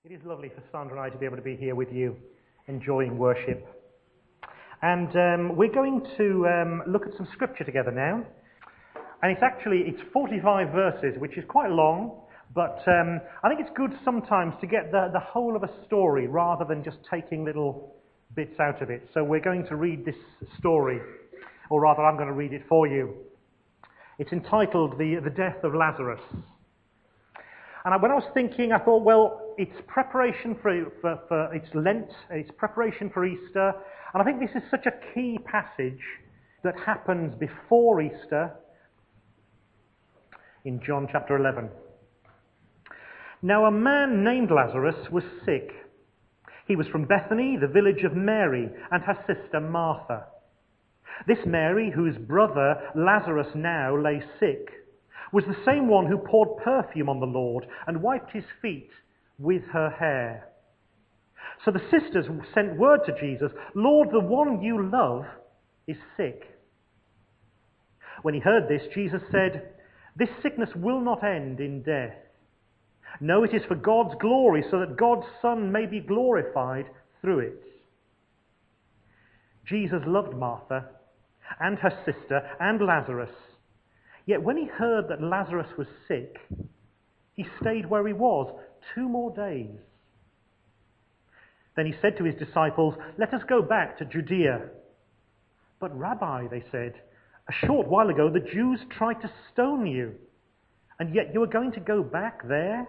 It is lovely for Sandra and I to be able to be here with you, enjoying worship. And we're going to look at some scripture together now. And it's 45 verses, which is quite long, but I think it's good sometimes to get the whole of a story rather than just taking little bits out of it. So we're going to read this story, or rather I'm going to read it for you. It's entitled The Death of Lazarus. And when I was thinking, I thought, well, it's preparation for it's Lent, it's preparation for Easter, and I think this is such a key passage that happens before Easter in John chapter 11. Now a man named Lazarus was sick. He was from Bethany, the village of Mary, and her sister Martha. This Mary, whose brother Lazarus now lay sick, was the same one who poured perfume on the Lord and wiped his feet with her hair. So the sisters sent word to Jesus, "Lord, the one you love is sick." When he heard this, Jesus said, "This sickness will not end in death. No, it is for God's glory, so that God's Son may be glorified through it." Jesus loved Martha and her sister and Lazarus. Yet when he heard that Lazarus was sick, he stayed where he was 2 more days. Then he said to his disciples, "Let us go back to Judea." "But Rabbi," they said, "a short while ago the Jews tried to stone you, and yet you are going to go back there?"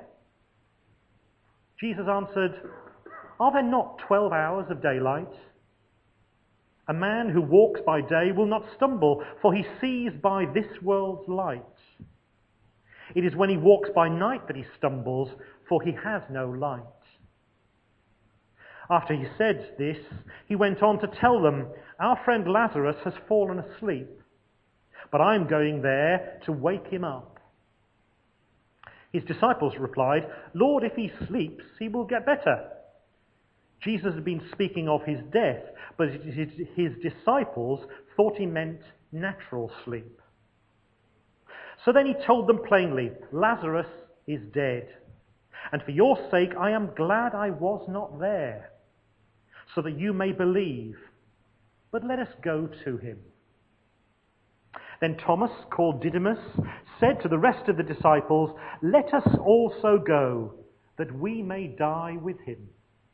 Jesus answered, "Are there not 12 hours of daylight? A man who walks by day will not stumble, for he sees by this world's light. It is when he walks by night that he stumbles, for he has no light." After he said this, he went on to tell them, "Our friend Lazarus has fallen asleep, but I am going there to wake him up." His disciples replied, "Lord, if he sleeps, he will get better." Jesus had been speaking of his death, but his disciples thought he meant natural sleep. So then he told them plainly, "Lazarus is dead, and for your sake I am glad I was not there, so that you may believe. But let us go to him." Then Thomas, called Didymus, said to the rest of the disciples, "Let us also go, that we may die with him."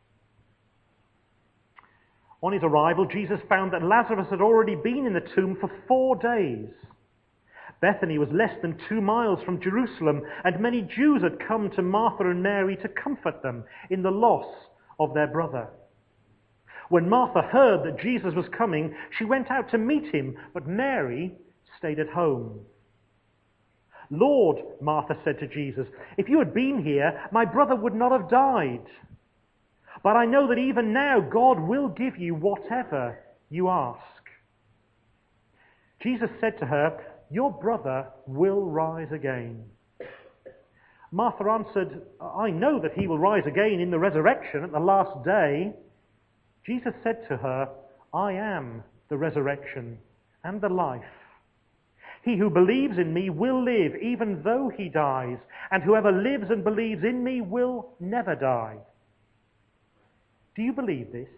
On his arrival, Jesus found that Lazarus had already been in the tomb for 4 days. Bethany was less than 2 miles from Jerusalem, and many Jews had come to Martha and Mary to comfort them in the loss of their brother. When Martha heard that Jesus was coming, she went out to meet him, but Mary stayed at home. "Lord," Martha said to Jesus, "if you had been here, my brother would not have died. But I know that even now God will give you whatever you ask." Jesus said to her, "Your brother will rise again." Martha answered, "I know that he will rise again in the resurrection at the last day." Jesus said to her, "I am the resurrection and the life. He who believes in me will live even though he dies, and whoever lives and believes in me will never die. Do you believe this?"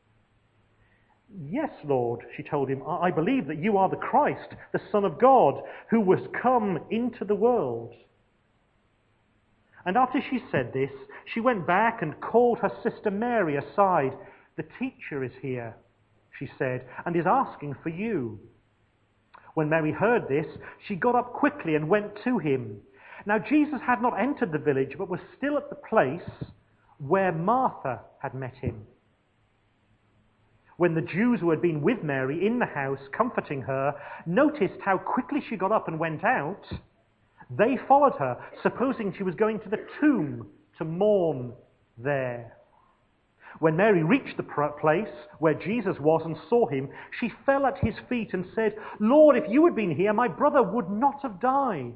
"Yes, Lord," she told him. I believe that you are the Christ, the Son of God, who was come into the world." And after she said this, she went back and called her sister Mary aside. "The teacher is here," she said, "and is asking for you." When Mary heard this, she got up quickly and went to him. Now Jesus had not entered the village, but was still at the place where Martha had met him. When the Jews who had been with Mary in the house, comforting her, noticed how quickly she got up and went out, they followed her, supposing she was going to the tomb to mourn there. When Mary reached the place where Jesus was and saw him, she fell at his feet and said, "Lord, if you had been here, my brother would not have died."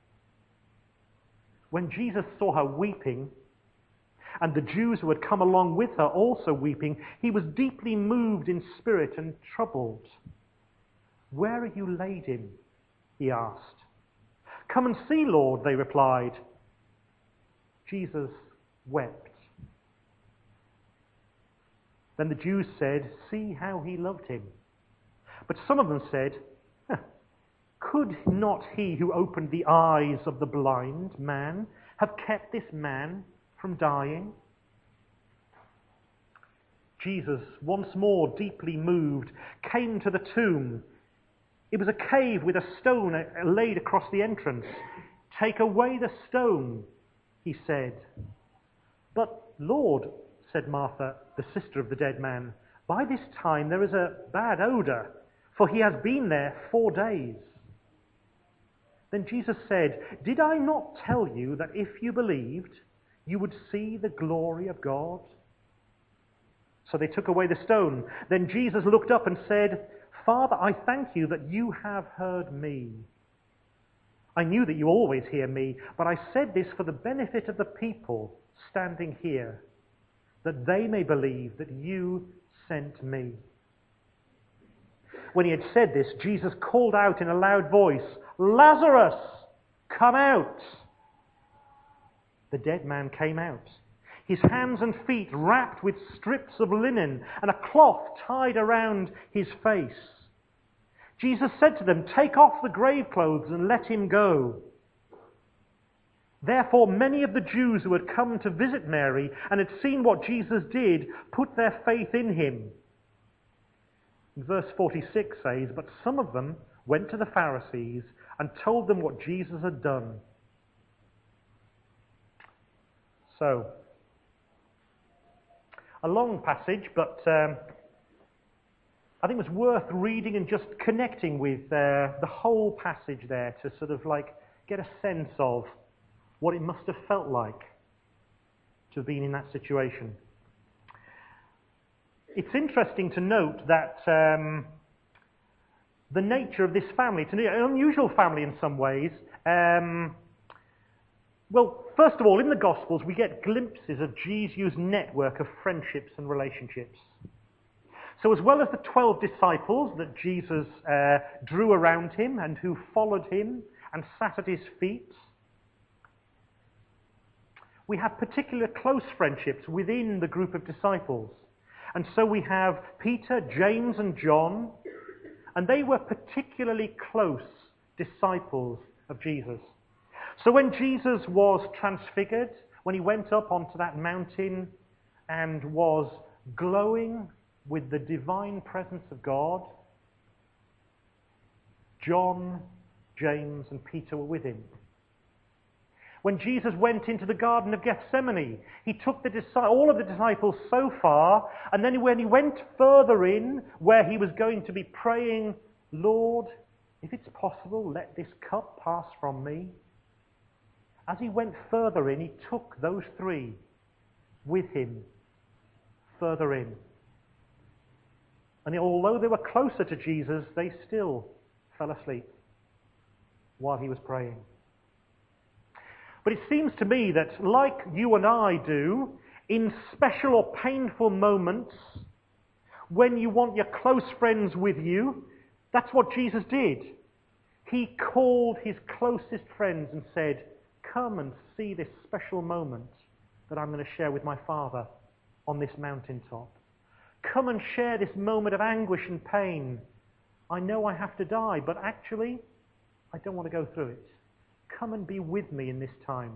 When Jesus saw her weeping, and the Jews who had come along with her also weeping, he was deeply moved in spirit and troubled. "Where are you laid him?" he asked. "Come and see, Lord," they replied. Jesus wept. Then the Jews said, "See how he loved him." But some of them said, "Could not he who opened the eyes of the blind man have kept this man from dying?" Jesus, once more deeply moved, came to the tomb. It was a cave with a stone laid across the entrance. "Take away the stone," he said. "But Lord," said Martha, the sister of the dead man, "by this time there is a bad odor, for he has been there 4 days." Then Jesus said, "Did I not tell you that if you believed, you would see the glory of God?" So they took away the stone. Then Jesus looked up and said, "Father, I thank you that you have heard me. I knew that you always hear me, but I said this for the benefit of the people standing here, that they may believe that you sent me." When he had said this, Jesus called out in a loud voice, "Lazarus, come out!" The dead man came out, his hands and feet wrapped with strips of linen and a cloth tied around his face. Jesus said to them, "Take off the grave clothes and let him go." Therefore many of the Jews who had come to visit Mary and had seen what Jesus did put their faith in him. And verse 46 says, "But some of them went to the Pharisees and told them what Jesus had done." So, a long passage, but I think it was worth reading and just connecting with the whole passage there to sort of like get a sense of what it must have felt like to have been in that situation. It's interesting to note that the nature of this family, it's an unusual family in some ways. Well, first of all, in the Gospels, we get glimpses of Jesus' network of friendships and relationships. So as well as the 12 disciples that Jesus drew around him and who followed him and sat at his feet, we have particular close friendships within the group of disciples. And so we have Peter, James, and John, and they were particularly close disciples of Jesus. So when Jesus was transfigured, when he went up onto that mountain and was glowing with the divine presence of God, John, James, and Peter were with him. When Jesus went into the Garden of Gethsemane, he took all of the disciples so far, and then when he went further in, where he was going to be praying, "Lord, if it's possible, let this cup pass from me." As he went further in, he took those 3 with him further in. And although they were closer to Jesus, they still fell asleep while he was praying. But it seems to me that, like you and I do, in special or painful moments, when you want your close friends with you, that's what Jesus did. He called his closest friends and said, "Come and see this special moment that I'm going to share with my Father on this mountaintop. Come and share this moment of anguish and pain. I know I have to die, but actually, I don't want to go through it. Come and be with me in this time."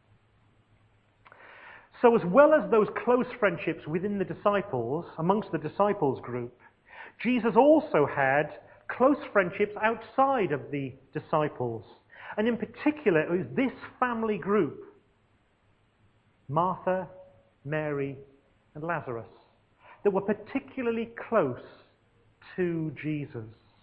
So as well as those close friendships within the disciples, amongst the disciples group, Jesus also had close friendships outside of the disciples. And in particular, it was this family group: Martha, Mary, and Lazarus, that were particularly close to Jesus.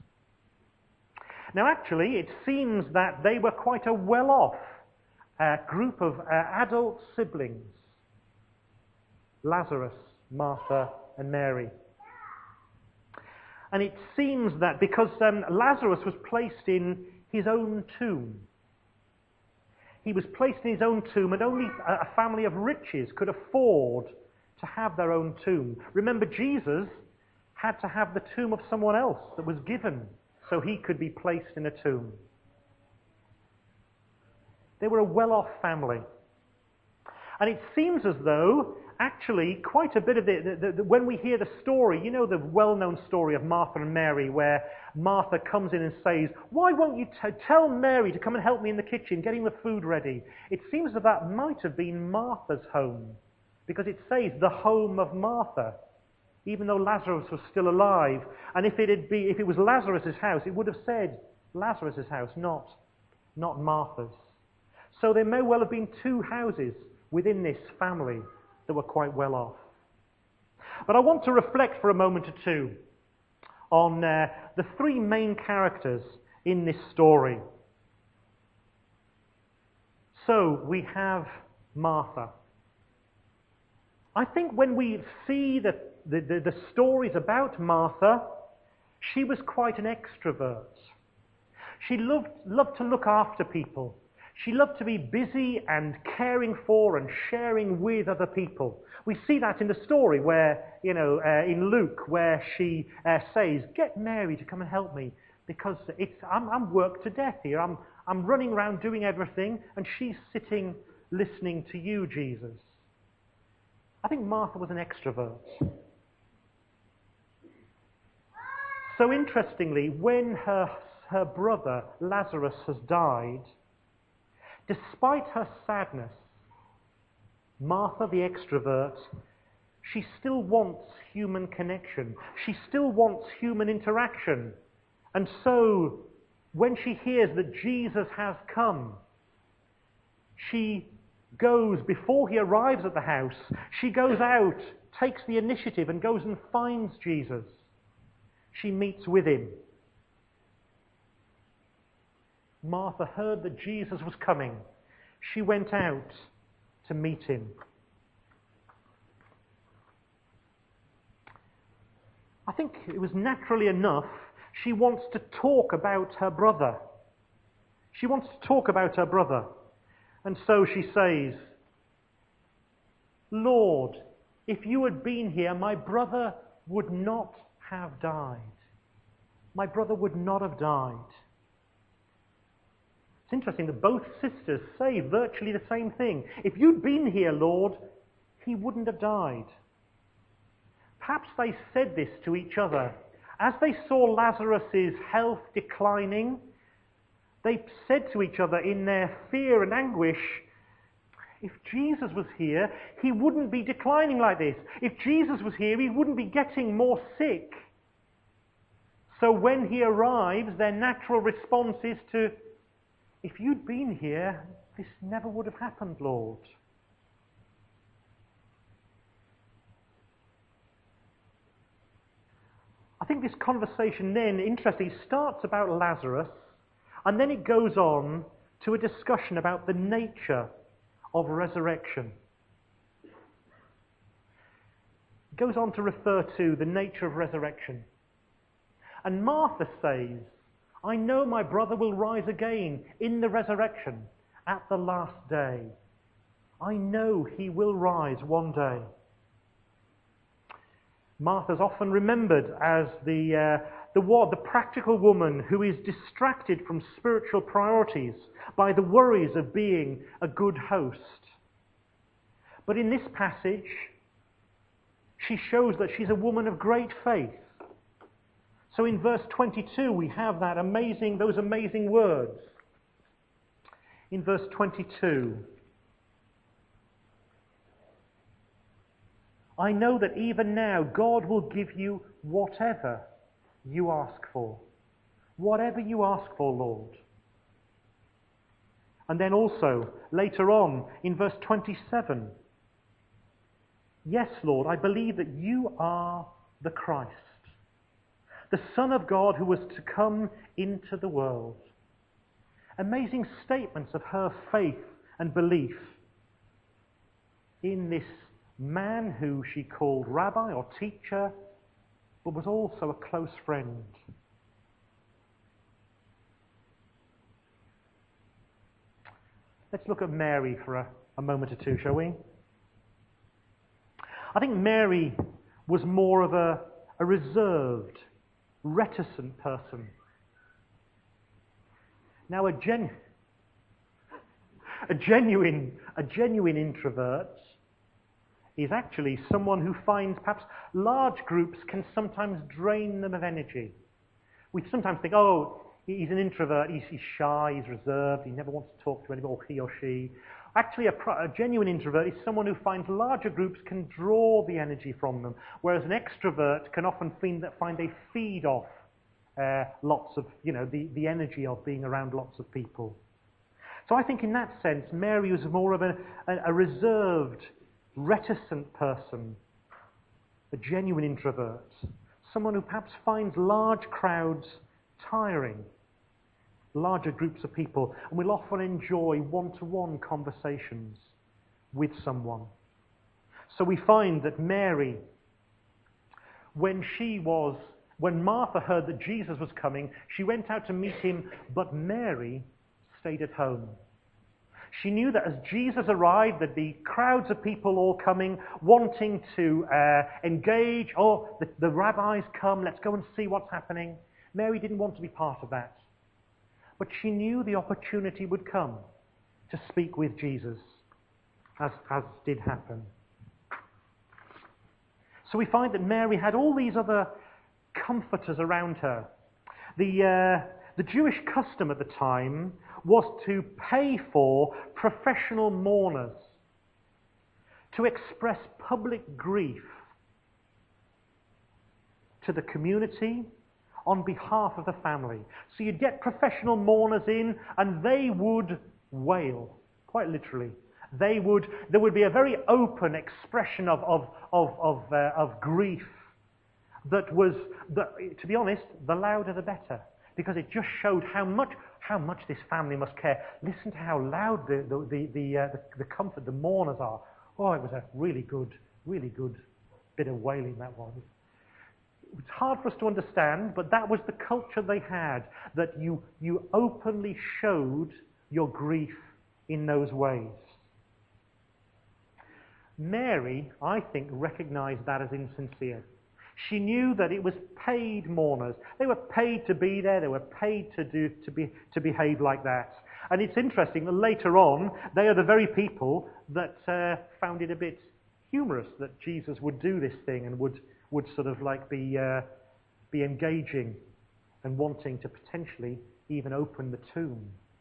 Now actually, it seems that they were quite a well-off group of adult siblings: Lazarus, Martha, and Mary. And it seems that because Lazarus was placed in his own tomb, he was placed in his own tomb, and only a family of riches could afford to have their own tomb. Remember, Jesus had to have the tomb of someone else that was given so he could be placed in a tomb. They were a well-off family. And it seems as though actually, quite a bit of when we hear the story, you know the well-known story of Martha and Mary, where Martha comes in and says, "Why won't you tell Mary to come and help me in the kitchen, getting the food ready?" It seems that might have been Martha's home, because it says the home of Martha, even though Lazarus was still alive. And if it was Lazarus' house, it would have said Lazarus' house, not Martha's. So there may well have been two houses within this family that were quite well off. But I want to reflect for a moment or two on the three main characters in this story. So we have Martha. I think when we see the stories about Martha, she was quite an extrovert. She loved to look after people. She loved to be busy and caring for and sharing with other people. We see that in the story where, in Luke, where she says, "Get Mary to come and help me, because I'm worked to death here. I'm running around doing everything, and she's sitting listening to you, Jesus." I think Martha was an extrovert. So interestingly, when her brother Lazarus has died, despite her sadness, Martha, the extrovert, she still wants human connection. She still wants human interaction. And so, when she hears that Jesus has come, she goes, before he arrives at the house, she goes out, takes the initiative and goes and finds Jesus. She meets with him. Martha heard that Jesus was coming. She went out to meet him. I think it was naturally enough, she wants to talk about her brother. She wants to talk about her brother. And so she says, "Lord, if you had been here, my brother would not have died. My brother would not have died." It's interesting that both sisters say virtually the same thing. "If you'd been here, Lord, he wouldn't have died." Perhaps they said this to each other. As they saw Lazarus' health declining, they said to each other in their fear and anguish, "If Jesus was here, he wouldn't be declining like this. If Jesus was here, he wouldn't be getting more sick." So when he arrives, their natural response is to, "If you'd been here, this never would have happened, Lord." I think this conversation then, interestingly, starts about Lazarus, and then it goes on to a discussion about the nature of resurrection. It goes on to refer to the nature of resurrection. And Martha says, "I know my brother will rise again in the resurrection at the last day. I know he will rise one day." Martha's often remembered as the practical woman who is distracted from spiritual priorities by the worries of being a good host. But in this passage, she shows that she's a woman of great faith. So in verse 22, we have those amazing words. In verse 22, "I know that even now God will give you whatever you ask for." Whatever you ask for, Lord. And then also, later on, in verse 27, "Yes, Lord, I believe that you are the Christ, the Son of God who was to come into the world." Amazing statements of her faith and belief in this man who she called rabbi or teacher, but was also a close friend. Let's look at Mary for a moment or two, shall we? I think Mary was more of a reserved, reticent person. Now, a genuine introvert is actually someone who finds perhaps large groups can sometimes drain them of energy. We sometimes think, oh, he's an introvert, he's shy, he's reserved, he never wants to talk to anybody, or he or she. Actually, a genuine introvert is someone who finds larger groups can draw the energy from them, whereas an extrovert can often find they feed off lots of, the energy of being around lots of people. So I think in that sense, Mary was more of a reserved, reticent person, a genuine introvert, someone who perhaps finds large crowds tiring, larger groups of people, and will often enjoy one-to-one conversations with someone. So we find that Mary, when Martha heard that Jesus was coming, she went out to meet him, but Mary stayed at home. She knew that as Jesus arrived, there'd be crowds of people all coming, wanting to engage. Oh, the rabbis come, let's go and see what's happening. Mary didn't want to be part of that. But she knew the opportunity would come to speak with Jesus, as did happen. So we find that Mary had all these other comforters around her. The Jewish custom at the time was to pay for professional mourners to express public grief to the community on behalf of the family. So you'd get professional mourners in, and they would wail, quite literally. There would be a very open expression of grief that was, to be honest, the louder the better, because it just showed how much this family must care. Listen to how loud the comfort, the mourners are. Oh, it was a really good bit of wailing that was. It's hard for us to understand, but that was the culture they had, that you openly showed your grief in those ways. Mary, I think, recognized that as insincere. She knew that it was paid mourners. They were paid to be there. They were paid to behave like that. And it's interesting that later on, they are the very people that found it a bit humorous that Jesus would do this thing and would sort of like be engaging and wanting to potentially even open the tomb.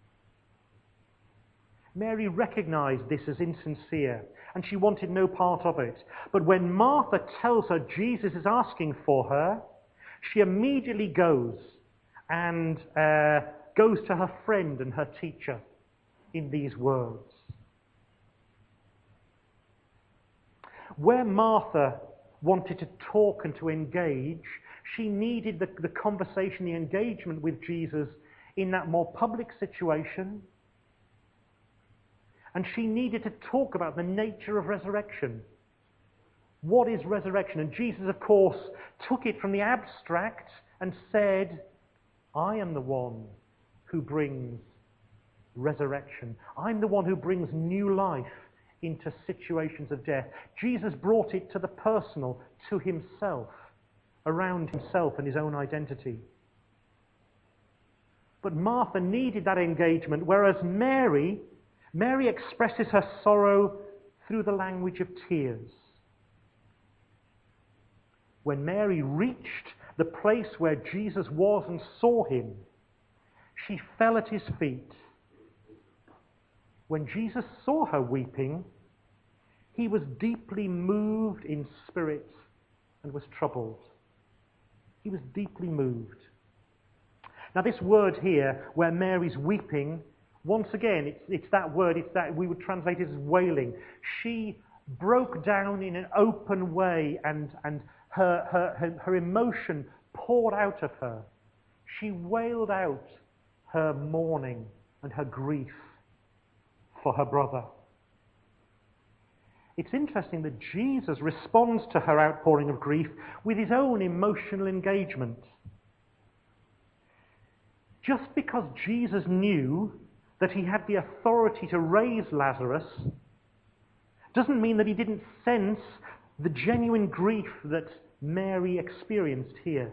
Mary recognized this as insincere, and she wanted no part of it. But when Martha tells her Jesus is asking for her, she immediately goes and goes to her friend and her teacher in these words. Where Martha wanted to talk and to engage, she needed the conversation, the engagement with Jesus in that more public situation. And she needed to talk about the nature of resurrection. What is resurrection? And Jesus, of course, took it from the abstract and said, I am the one who brings resurrection. I'm the one who brings new life into situations of death. Jesus brought it to the personal, to himself, around himself and his own identity. But Martha needed that engagement, whereas Mary expresses her sorrow through the language of tears. When Mary reached the place where Jesus was and saw him, she fell at his feet. When Jesus saw her weeping, he was deeply moved in spirit and was troubled. He was deeply moved. Now this word here, where Mary's weeping, once again, it's that word, it's that we would translate it as wailing. She broke down in an open way, and her emotion poured out of her. She wailed out her mourning and her grief for her brother. It's interesting that Jesus responds to her outpouring of grief with his own emotional engagement. Just because Jesus knew that he had the authority to raise Lazarus doesn't mean that he didn't sense the genuine grief that Mary experienced here.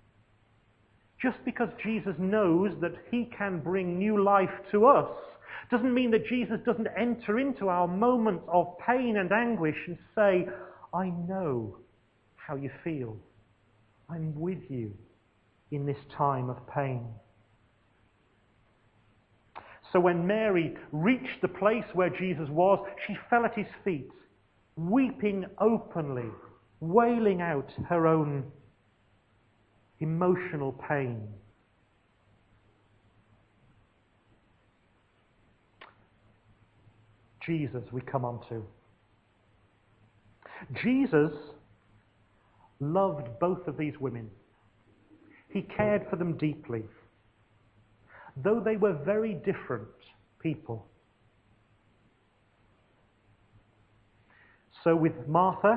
Just because Jesus knows that he can bring new life to us Doesn't mean that Jesus doesn't enter into our moments of pain and anguish and say, I know how you feel. I'm with you in this time of pain. So when Mary reached the place where Jesus was, she fell at his feet, weeping openly, wailing out her own emotional pain. Jesus we come on to. Jesus loved both of these women. He cared for them deeply, though they were very different people. So with Martha,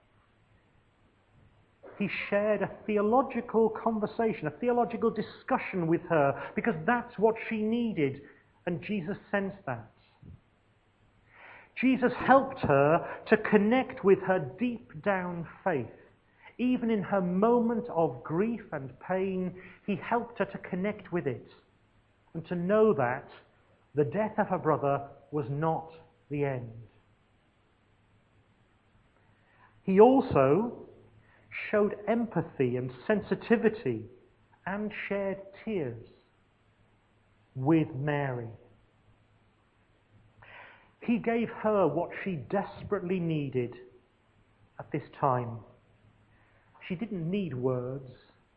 he shared a theological conversation, a theological discussion with her, because that's what she needed, and Jesus sensed that. Jesus helped her to connect with her deep down faith. Even in her moment of grief and pain, he helped her to connect with it and to know that the death of her brother was not the end. He also showed empathy and sensitivity and shared tears with Mary. He gave her what she desperately needed at this time. She didn't need words.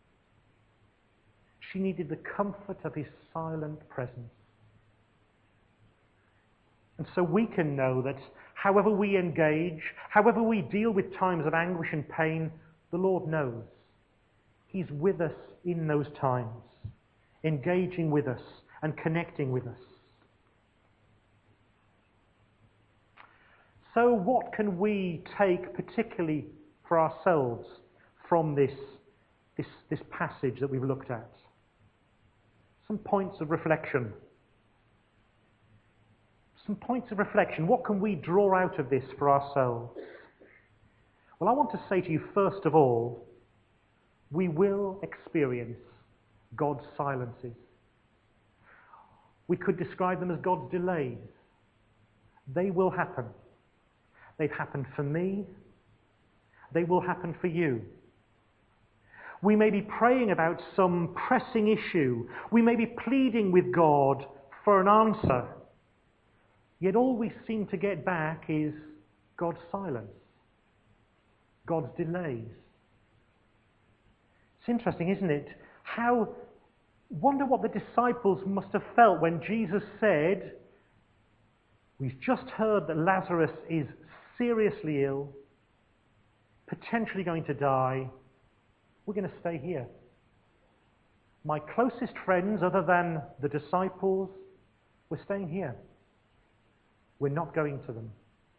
She needed the comfort of his silent presence. And so we can know that however we engage, however we deal with times of anguish and pain, the Lord knows. He's with us in those times, engaging with us and connecting with us. So what can we take particularly for ourselves from this passage that we've looked at? Some points of reflection. Some points of reflection. What can we draw out of this for ourselves? Well, I want to say to you, first of all, we will experience God's silences. We could describe them as God's delays. They will happen. They've happened for me. They will happen for you. We may be praying about some pressing issue. We may be pleading with God for an answer. Yet all we seem to get back is God's silence, God's delays. It's interesting, isn't it? Wonder what the disciples must have felt when Jesus said, we've just heard that Lazarus is seriously ill, potentially going to die. We're going to stay here. My closest friends, other than the disciples, we're staying here. We're not going to them.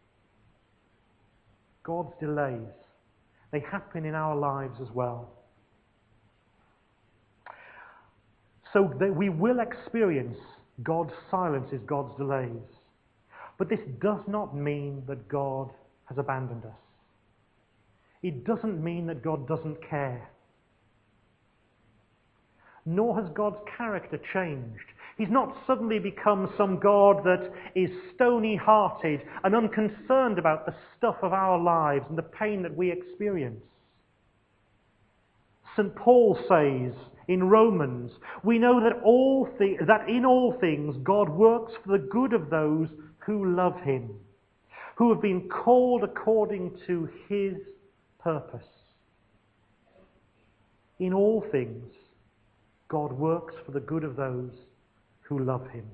God's delays, they happen in our lives as well. So that we will experience God's silences, God's delays. But this does not mean that God has abandoned us. It doesn't mean that God doesn't care. Nor has God's character changed. He's not suddenly become some God that is stony-hearted and unconcerned about the stuff of our lives and the pain that we experience. St. Paul says in Romans, we know that in all things God works for the good of those who love him, who have been called according to his purpose. In all things, God works for the good of those who love him.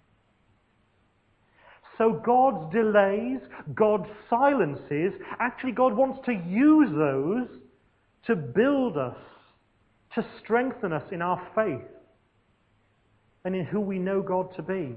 So God's delays, God's silences, actually God wants to use those to build us, to strengthen us in our faith and in who we know God to be.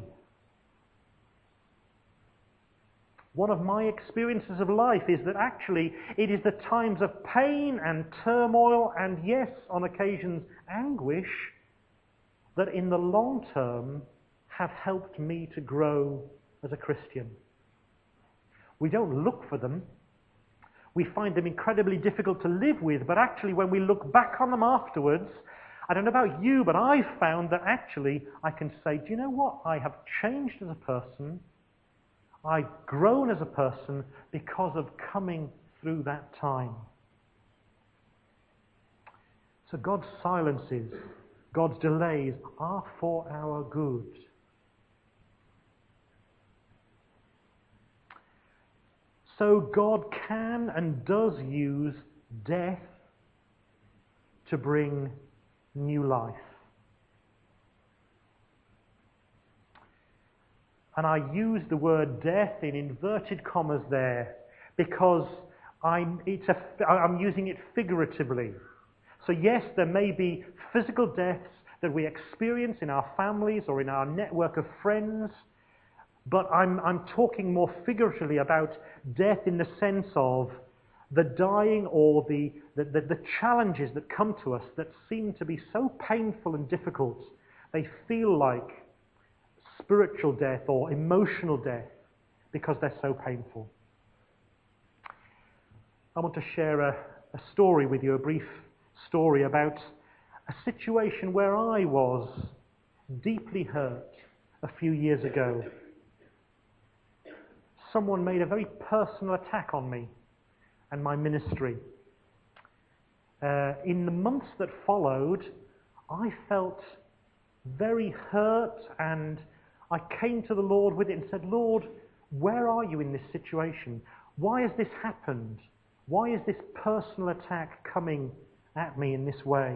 One of my experiences of life is that actually it is the times of pain and turmoil and, yes, on occasions anguish, that in the long term have helped me to grow as a Christian. We don't look for them. We find them incredibly difficult to live with, but actually when we look back on them afterwards, I don't know about you, but I've found that actually I can say, do you know what? I have changed as a person. I've grown as a person because of coming through that time. So God's silences, God's delays are for our good. So God can and does use death to bring new life. And I use the word death in inverted commas there because I'm using it figuratively. So yes, there may be physical deaths that we experience in our families or in our network of friends, but I'm talking more figuratively about death in the sense of the dying or the challenges that come to us that seem to be so painful and difficult. They feel like spiritual death or emotional death because they're so painful. I want to share a story with you, a brief story about a situation where I was deeply hurt a few years ago. Someone made a very personal attack on me and my ministry. In the months that followed, I felt very hurt, and I came to the Lord with it and said, Lord, where are you in this situation? Why has this happened? Why is this personal attack coming at me in this way?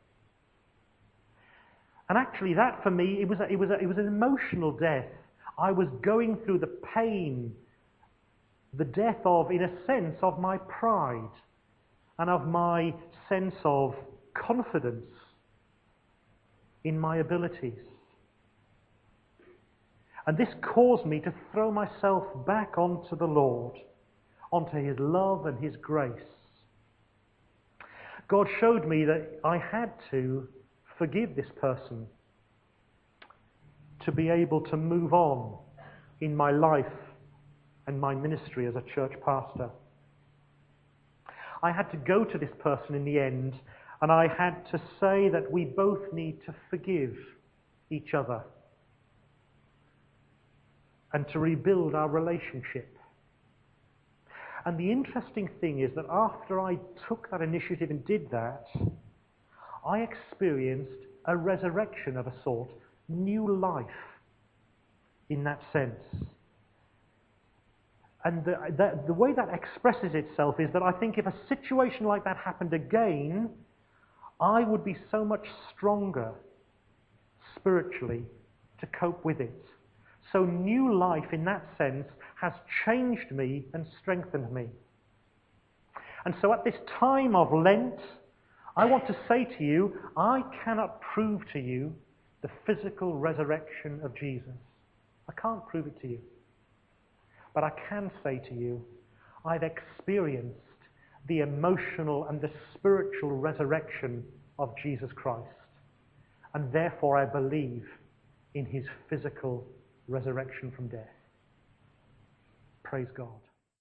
And actually that for me, it was an emotional death. I was going through the pain, the death of, in a sense, of my pride and of my sense of confidence in my abilities. And this caused me to throw myself back onto the Lord, onto His love and His grace. God showed me that I had to forgive this person to be able to move on in my life and my ministry as a church pastor. I had to go to this person in the end, and I had to say that we both need to forgive each other and to rebuild our relationship. And the interesting thing is that after I took that initiative and did that, I experienced a resurrection of a sort, new life in that sense. And the way that expresses itself is that I think if a situation like that happened again, I would be so much stronger spiritually to cope with it. So new life in that sense has changed me and strengthened me. And so at this time of Lent, I want to say to you, I cannot prove to you the physical resurrection of Jesus. I can't prove it to you. But I can say to you, I've experienced the emotional and the spiritual resurrection of Jesus Christ. And therefore I believe in His physical resurrection from death. Praise God.